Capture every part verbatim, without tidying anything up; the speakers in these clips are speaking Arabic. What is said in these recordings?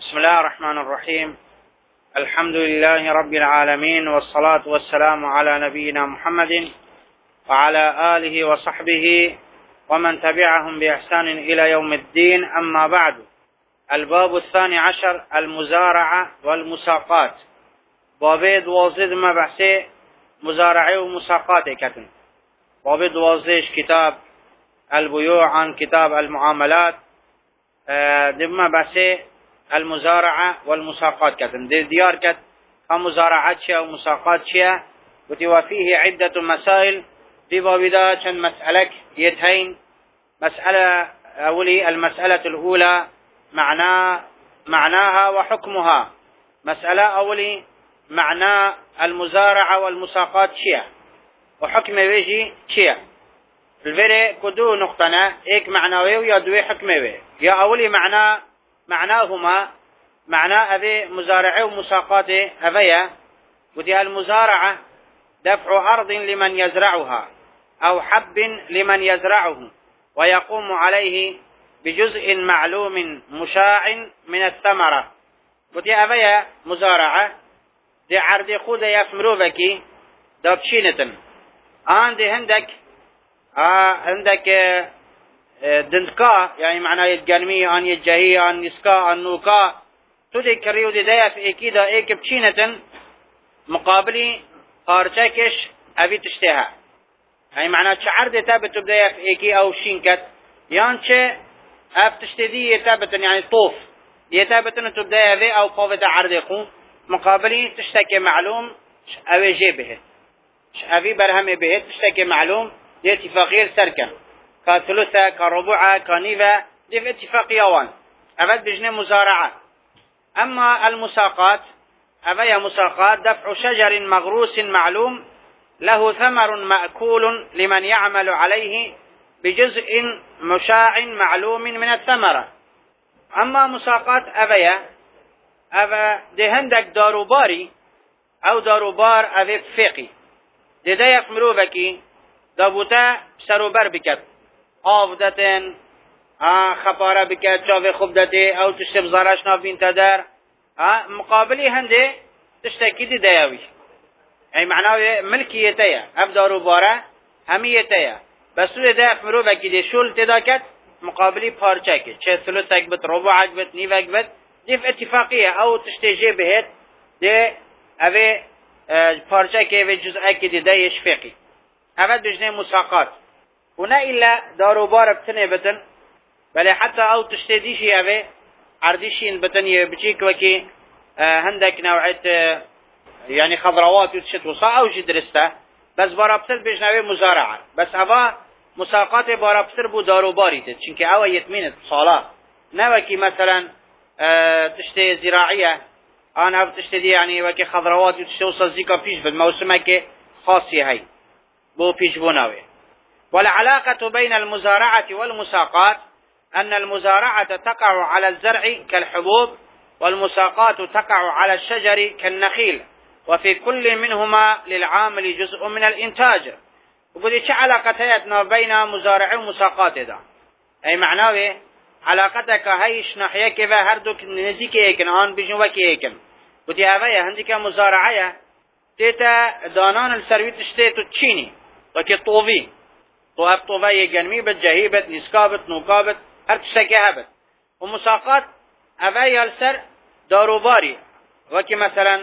بسم الله الرحمن الرحيم. الحمد لله رب العالمين، والصلاة والسلام على نبينا محمد وعلى آله وصحبه ومن تبعهم بإحسان إلى يوم الدين. أما بعد، الباب الثاني عشر، المزارعة والمساقات. باب دوازده ما بحث مزارعة ومساقات كتن. باب دوازده كتاب البيوع عن كتاب المعاملات، دم بحث المزارعة والمساقات كتن. دي ديار كت مزارعات شيء ومساقات شيء، وفيه عدة مسائل. في باب دا چند مسألة يتهين. مسألة أولي، المسألة الأولى معنى معناها وحكمها. مسألة أولي معنى المزارعة والمساقات شيء وحكم ويجي شيء. الفرق كدو نقطنا ايك معناوي ويا دوي حكمه. يا أولي معنى معناهما معنى أبي مزارعة ومساقات أبيا. ودي المزارعة دفع أرض لمن يزرعها أو حب لمن يزرعه، ويقوم عليه بجزء معلوم مشاع من الثمرة. ودي أبيا مزارعة دي عرض خود يفمرو بكي دابشينتن. آن دي هندك آه عندك آه دندكا، يعني معناه يتجنمي آن يتجهي آن يسكا آن نوكا. تودي كريو دي دايف ايكي دا ايك بشينتن مقابلي قارچكش ابي تشتها. يعني معناه عرض تابت بدايف ايكي او شينكت، يانچه اف تشتدي يتابتن، يعني طوف يتابتن تبدايف او قوة عرضكم مقابلي تشتكي معلوم اوي جي به ابي برهم به تشتكي معلوم. دي اتفاقية سركن كثلثة كربعة كنيفة، دي في اتفاقية وان ابد بجنة مزارعة. اما المساقات أبيا مساقات دفع شجر مغروس معلوم له ثمر مأكول لمن يعمل عليه بجزء مشاع معلوم من الثمرة. أما مساقات أبيا أبا دي هندك داروباري أو داروبار أبي فقي دي دا يفمرو بكي دابوتا سروبر بكت آفدتن آه خبارة بكت شاف خبدتي أو تشتب زارش نافين تدر مقابلي هنده تشتكي دي دايوي. يعني معناه ملكيتيا ابدارو بارا هميتيا، بس تو ده افمرو بكي دي شول تداكت مقابلي پارچاكي چه ثلثك بت ربعك بت نيفك بت دي في اتفاقية او تشتجي بهت دي اوه پارچاكي و جزءك دي دا يشفقي. اوه بجنه مساقات. هنا إلا دارو بار بتنه بتن، بل حتى او تشتديشي اوه عرديشين بتنية بجيك وكي آه هندك نوعية آه يعني خضروات وتشت وصا او جدرسته، بس بارابتر بجنوي مزارعة. بس هوا مساقات بارابتر بو داروباري تد چنك او يتمين صالة نوكي مثلا آه تشتي زراعية انا تشتي دي يعني وكي خضروات وتشتي وصا زيكا فيش بالموسمك خاصية هاي بو فيش بوناوي. والعلاقة بين المزارعة والمساقات أن المزارعة تقع على الزرع كالحبوب، والمساقات تقع على الشجر كالنخيل، وفي كل منهما للعامل جزء من الإنتاج. وقد إيش علاقتنا بين مزارع ومساقات ده؟ أي معناه علاقتك هايش ناحية كيف هردوك نزيك إيكن آن بجنوك إيكن. ودي هذا عندك مزارعة تيتا دانان السرويت اشتيتو تشيني وكي طوفي طوف طوفي جنمي بتجهيبت نسكابت نوكابت هر تشتكي هبت. ومساقات أفايا السر داروباري وكي مثلا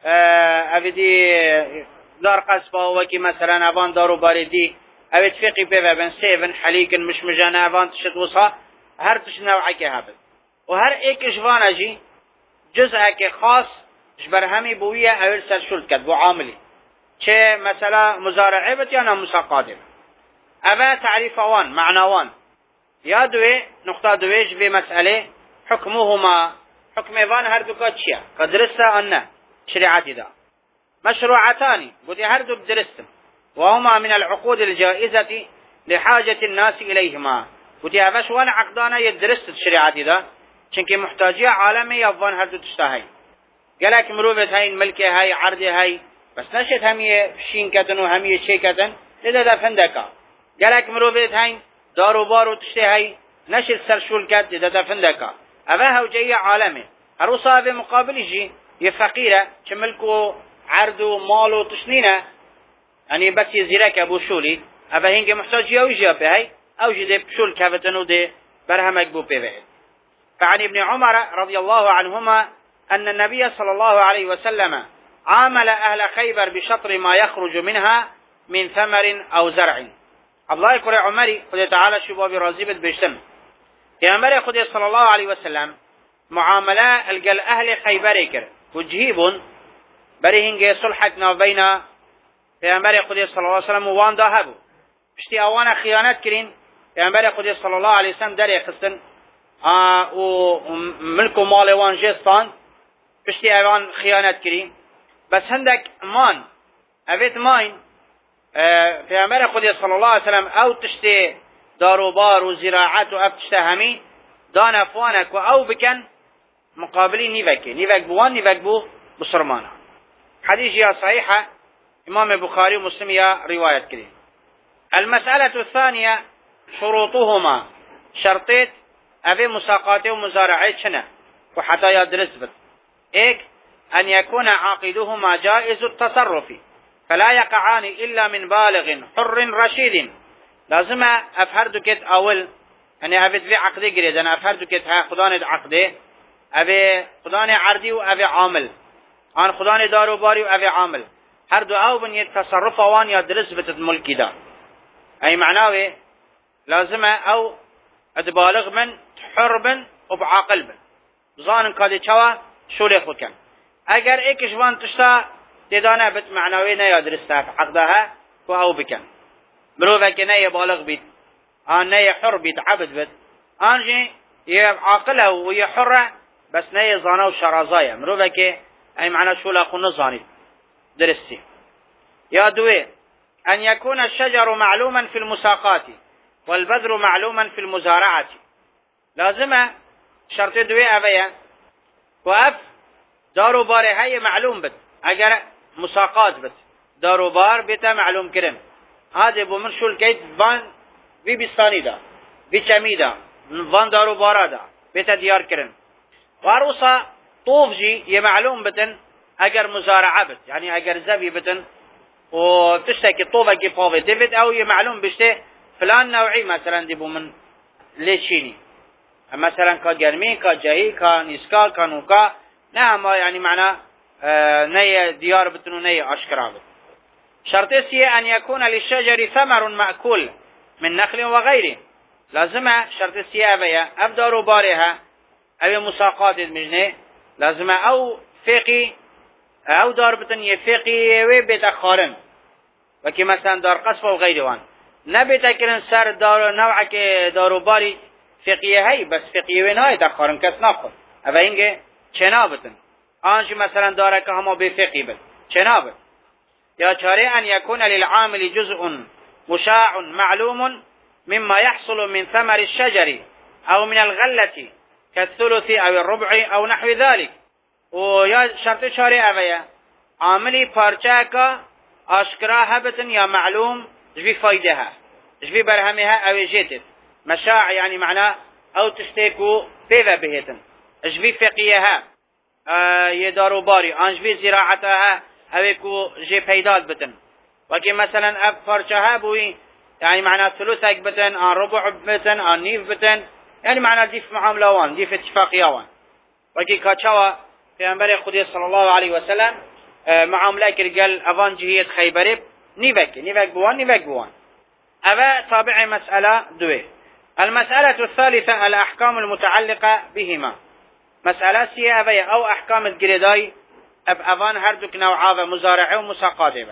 أفدي دار قصبة وكي مثلا أفان داروباري دي أفد فقي بيبا بن سيفن حليكن مش مجانا أفان تشت وصا هر تش نوعك هبت. وهر ايك اجوانا جي جزءك خاص جبر همي بوية أول سر شلت كد بو عاملي چه مثلا مزارعه بت يا مساقات. أفا تعريف وان معنى وان يا دوي نقطة دويش بمسألة حكمهما. حكم وان هر دو كاتشيا كدرسة أنه شريعتي دا مشروعتان بدي هر دو بدرستم، وهما من العقود الجائزة لحاجة الناس إليهما. بدي أفش وان عقدانا يدرست شريعتي دا چنكي محتاجية عالمي يفان هر دو تشتهي قالك مروفت هاي الملكة هاي عرضي هاي بس نشت همية شينكتن وهمية شيكتن لذا دا فندكا. قالك مروفت هاي دارو بارو تشتهي نشت سرشول كت لذا دا فندكا. أفاها وجاية عالمي هروسا في مقابل يجي يفقيرة كملكو عرضو مالو تشنينة يعني بس يزيرك أبو شولي أبا هنجي محتاج يو يجي بهاي أو جدي بشول كافتنو دي برهمك بو بهاي. فعن ابن عمر رضي الله عنهما أن النبي صلى الله عليه وسلم عامل أهل خيبر بشطر ما يخرج منها من ثمر أو زرع. عبد الله يقول عمري خذ تعالى شو بابي رازيبت بيشتم يا عمري خذ صلى الله عليه وسلم معاملة الجل أهل خيبر كر وجهيب بريهن صلحتنا بين يا عمري خذ صلى الله عليه وسلم وان ذهبوا اشتي أوانا خيانات كرين يا عمري خذ صلى الله عليه وسلم داري خستن آه وملكو مال وان جستان اشتي أوان خيانات كرين بس هندك مان أبيت ماين اه في عمر خدي صلى الله عليه وسلم أو تشتي داروبار وزراعات وأب تشتهمي دانا فوانك أو بكن مقابلي نيفك نيفك بوان نيفك بو بصرمانا. حديث يا صحيحة إمام البخاري ومسلم يا رواية كريم. المسألة الثانية شروطهما شرطيت أبي مساقاته ومزارعات شنة وحتى يدرس بس إيك أن يكون عاقدهما جائز التصرف فلا يقعان إلا من بالغ حر رشيد. لازم أفهردكت أول أني أبيت في عقد جريد أنا أفهردكت ها خدان عقده أبي خدان عردي وأبي عامل أنا خدان دارو باري وأبي عامل هردو أو بن يتصرف وان يدرس بتدملك دا أي معناه لازم أو أتبالغ من حرب وبعاقل بن ظان كادي شوا شو ليخو كان اگر ایکش وان تشتا تدانه بت معنوی نه یادرسته عقدها و او بکن مروفه که نه بالغ بید آن نه حر بید عبد بید آنجی یه عاقله و یه حره بس نه زانه و شرازایه مروفه که ای معنی شو لاخو نزانید درستی. یا دوی ان يكون الشجر معلوما في المساقات والبذر معلوما في المزارعة. لازمه شرط دوی اویه و اف دارو بار هاي معلوم بد اگر مساقات بد دارو بار بيتا معلوم كرن هذا بو من شو الكيت بان بي بستاني دا بي چمي دا بان دارو بارا دا بيتا ديار كرن. واروسا طوف جي يمعلوم بتن اگر مزارعه بد يعني اگر زبي بتن وتشتكي طوفه كي فاضي ديفيد او يمعلوم بشته فلان نوعي مثلا دي بو من ليشيني مثلا كجرمي كجهي كنسكا كنوكا نعم يعني معنى آه نية ديار بتنو نية أشكرا بت. شرطي أن يكون للشجر ثمر مأكول من نخل وغيره. لازم شرطي أبيا أبدار بارها أبي مساقات المجنة لازم أو فقي أو دار بتن يفقي وبيت خارن وكي مثلا دار قصف وغيره وان نبيت كرن سر دار نوعك دار باري فقيه هاي بس فقيه وين هاي دخارن كس ناخذ أبا إنجي چنابتن آنش مثلا داره که همه بفقی بد چنابت. یا چاره ان يكون للعامل جزء مشاع معلوم مما يحصل من ثمر الشجر او من الغلة كالثلث او الربع او نحو ذلك. و یا شرط چاره اویا عاملی پارچه که آشکرا هبتن یا معلوم جوی فایده ها جوی برهمه ها او جيتت مشاع يعني معناه او تشتكو بيفا بهتن جوی فقیه ها يدارو باري انجوی زراعتها اوكو جي پیداد بتن وكي مثلا اب پارچه بوي يعني معناه ثلثك بتن ان ربع بتن ان نيف بتن يعني معناه ديف معامله وان ديف اتفاقيه وان وكي كاتشوا پیغمبر خدا صلى الله عليه وسلم معامله كرجال افان جهيت خيبر نيفك نيفك بوان نيفك بوان. ابا تابع مساله دوي. المساله الثالثه الاحكام المتعلقه بهما. مسألة سيابية أو أحكام الجريداي أب أفان هردك نوعا مزارعة ومساقاته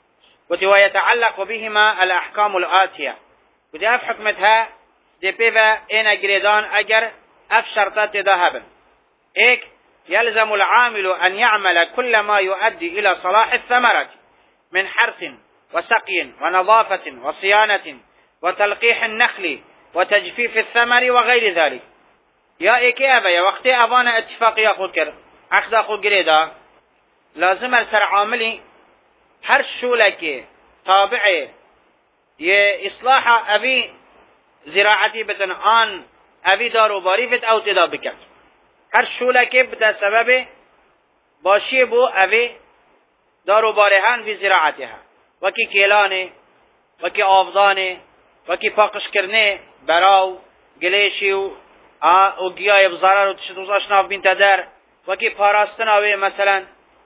ويتعلق بهما الأحكام الآتية ودي أف حكمتها دي بيفا إنا جريدان أجر أف شرطات ذهبا. إيك يلزم العامل أن يعمل كل ما يؤدي إلى صلاح الثمرة من حرث وسقي ونظافة وصيانة وتلقيح النخل وتجفيف الثمر وغير ذلك. یا ایکی اوه یا وقتی اوان اتفاقی خود کرد عقد خود گریده لازم سر عاملی هر شوله که تابعه یه اصلاح اوی زراعتی بتن آن اوی دارو باری فت او تدا بکرد هر شوله که بده سبب باشی بو اوی دارو بارهان بی زراعتها وکی کیلانه وکی آفدانه وکی پاکش کرنه براو گلیشی و او گیاه بزرار و تشتوزاش ناف بین تدر وکی پاراستن اوی مثلا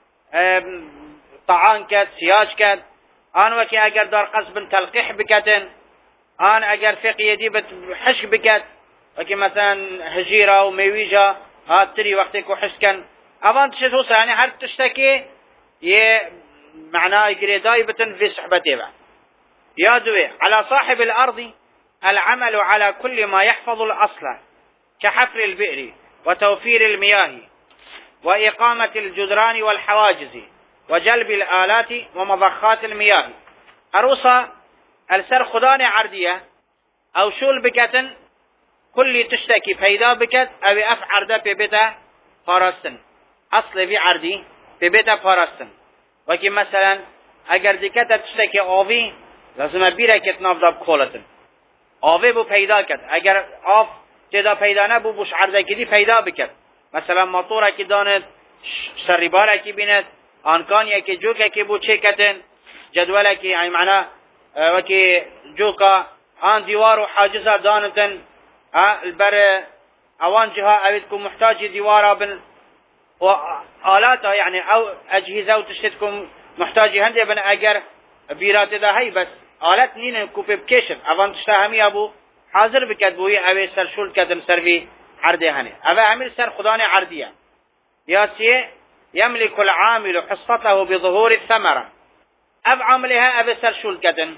طعان کد سیاج کد آن وکی اگر دار قصب تلقیح بکتن آن اگر فقیه دی بت حشک بکت وکی مثلا هجیره و میویجا هات تری وقتی که حس کن اوان تشتوز یعنی هر تشتکی يه معناه يقري دايبة في صحبته بعد يا دوي على صاحب الأرض العمل على كل ما يحفظ الأصل كحفر البئر وتوفير المياه وإقامة الجدران والحواجز وجلب الآلات ومضخات المياه أروسا السر خدان عردية أو شول بكتن كل تشتكي فيدا بكت أو أف عرده ببتا فارستن أصل في عردي ببتا فارستن وكي مثلا اگر دكتا تشتكي آوي لازم بيره كت نافداب كولتن آوي بو پیدا كت اگر آف تدا پیدا نبو بوش عرده كدي پیدا بكت مثلا مطوره كي دانت سرباره كي بينت آنكانيه كي جوكا كي بو چه كتن جدوله كي يعني معناه وكي جوكا آن ديوار و حاجزه دانتن البر اوان جهة اويدكم محتاج ديوارا بن وآلاتها يعني او اجهزه وتشتكم محتاج هندي بن اگر بيرات ده هي بس آلات نين كوبي بكشف اوان تشتهمي ابو حاضر بكت بوي اوي سر شول كدم سروي عرضه هنه او عمل سر خدانه عرضيه ياسيه يملك العامل حصته بظهور الثمره اب عملها اب سر شول كدن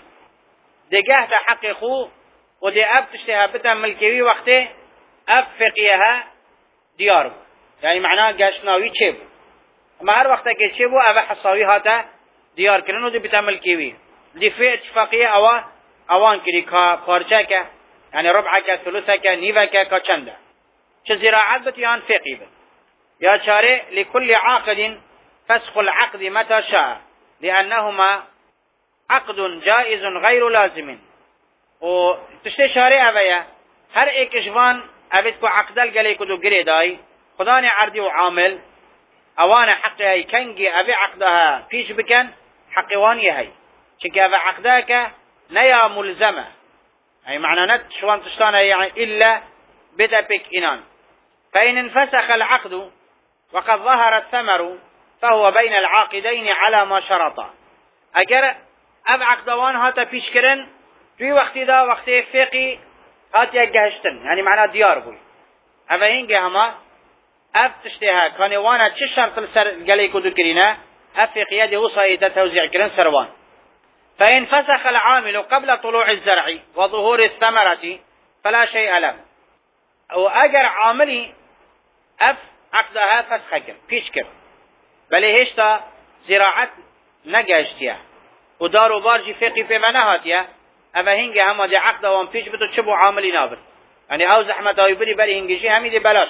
دگه تحققو ودي اب تشتها بتا ملكي وقته اب فقيها ديار يعني معناه گشناوی چه بود اما هر وقت که چه بود اوه حصاوی هاته دیار کرن و دی بتعمل کیوی دی فی اتفاقیه اوه اوان کری که پارچه که يعني ربعه که ثلثه که نیوه که که چنده چه زراعت بت یا فقی بت یا چاره لكل عاقد فسخ العقد متى شاء لأنهما عقد جائز غير لازم و تشته شاره اوه هر ایک جوان اوید کو عقدل گلی کدو گری دای خداني عردي وعامل اوانا حقها يكنجي ابي عقدها فيش بكن حقواني هي شكي ابي عقدك نيا ملزمه اي معنى نت شوان تشتانا يعني الا بدا بك انان فان انفسخ العقد وقد ظهر الثمر فهو بين العاقدين على ما شرطا اگر اب عقدوان هاتا فيش كرن في وقت دا وقت فقي هات يجهشتن يعني معنى ديار بوي اما هنگه هما اف تشتها كان وانا چه شرط السر قالي كدو كرينا افقيا دي وصايته توزيع كرن سروان فإن فسخ العامل قبل طلوع الزرع وظهور الثمرة فلا شيء له واجر عاملي اف عقدها فسخ كر فيش كر بل هشتا زراعت نگاشتيا ودارو بارجي فقي في منهاتيا اما هنگه هما دي عقد وان فيش بتو چبو عاملي نابر يعني او زحمة او يبري بلي هنگشي همي دي بلاش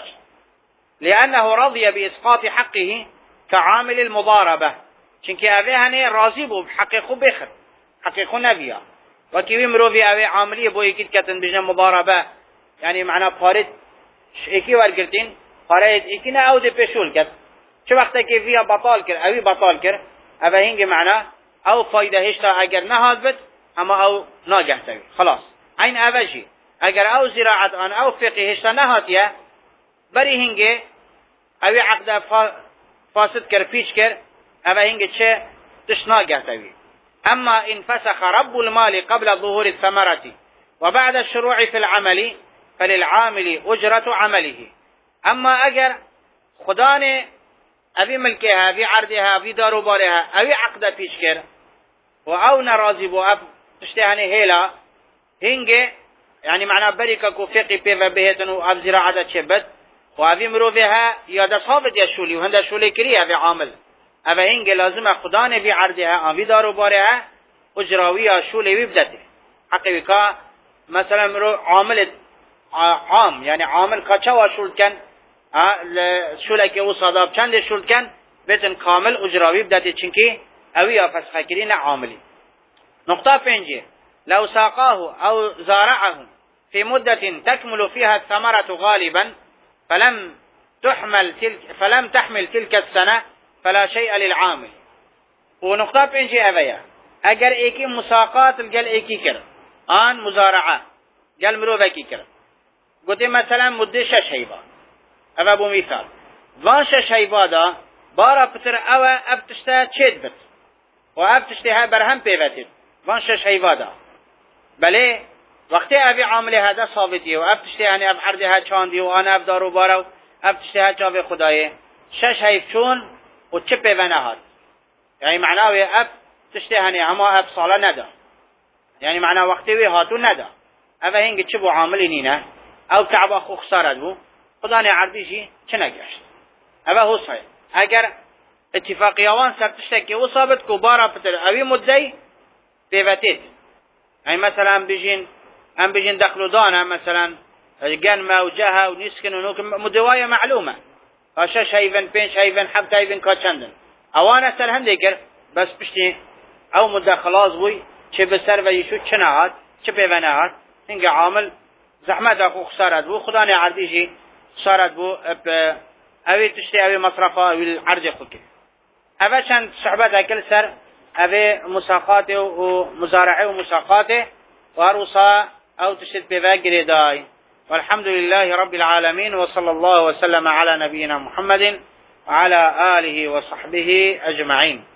لأنه رضي بإسقاط حقه كعامل المضاربة چونك اوه هنه راضي بو بحقيقه بخر حقيقه نبيا وكي مروفي اوه عاملية بو يكيد كتن بجن مضاربة يعني معنى پارد ايكي ورگرتين پارد ايكي نا او دي پشول كت چه وقتا كي فيها بطال كر اوه بطال كر اوه هنگ معنى او فايده هشتا اگر نهاد بد اما او ناگه تاوي خلاص عين اوه جي اگر او زراعت آن او فقه هشتا نهاتيه بری هنگه اوی عقد فاسد کر پیش کر اوی هنگه چه تشنا گهتوی اما ان فسخ رب المال قبل ظهور الثمرة وبعد الشروع في العمل فللعامل اجرة عمله اما اگر خدانه اوی ملکها اوی عردها اوی داروبارها اوی عقد پیش کر و او نرازی بو اب تشتهنه هیلا هنگه يعني معنى بريكا كو فقي بيفا بهتن و اب زراعة چبت وهذه مروفها يا صافت يا شولي وهند شولي كريها في عامل أبا هنگ لازم خدانه في عرضها أن في دارو بارها أجراوية شولي ويبدته حقيقي كا مثلا مرو عامل عام يعني عامل كاچوا شول كان شولي كي وصاداب چند شول كان بيتن كامل أجراوي بدته چنكي أويا فسخكرين عاملي نقطة پنجه لو ساقاه أو زارعه في مدة تكمل فيها الثمرة غالبا فلم تحمل تلك فلم تحمل تلك السنة فلا شيء للعامل. ونقطة بينجي أبيا اگر ایکی مساقات گل ایکی کرد آن مزارعه گل مرو بکی کرد گوتی مثلا مده شش هیوا اوه بو مثال وان شش هیوا دا بارا پتر اوه اب تشته چید بد و اب تشته برهم پیوتید وان شش هیوا دا بله وقتی ابی عامل هذا ثابتی و اب تشته هنی اب عرض ها چاندی و آن اب دارو بارو اب تشته ها چاوی خدایه شش هیف چون و چه پیونه هاد یعنی معناوی اب تشته هنی اما اب صاله ندا یعنی معنا وقتی وی هاتو ندا اوه هنگ چه بو عاملی نینه او کعبا خو خسارت بو خدا نه عرضیشی چه نگشت اوه هو صحیح اگر اتفاقیوان سر تشته که او ثابت کو بارا پتر اوی مدهی پیوتید یعنی مثلا بجین هم بجین دخلو دانه مثلا جنمه و جهه و نیسکن و نوکن مدوای معلومه شش هیون پنج هیون هفت هیون که چندن اوان سر هم دیگر بس پشتی او مده خلاص بوی چه بسر و یشو چه نهاد چه پیونه هاد اینگه عامل زحمت اخو خسارت بو خدا نه عرضیشی خسارت بو اوی تشتی اوی مصرفه اوی عرض خود که اوه چند صحبت اکل سر اوی مساقات و مزارعه و مساقات و عروصا او تشت پیوه گریدای والحمد لله رب العالمين وصلى الله وسلم على نبينا محمد وعلى آله وصحبه أجمعين.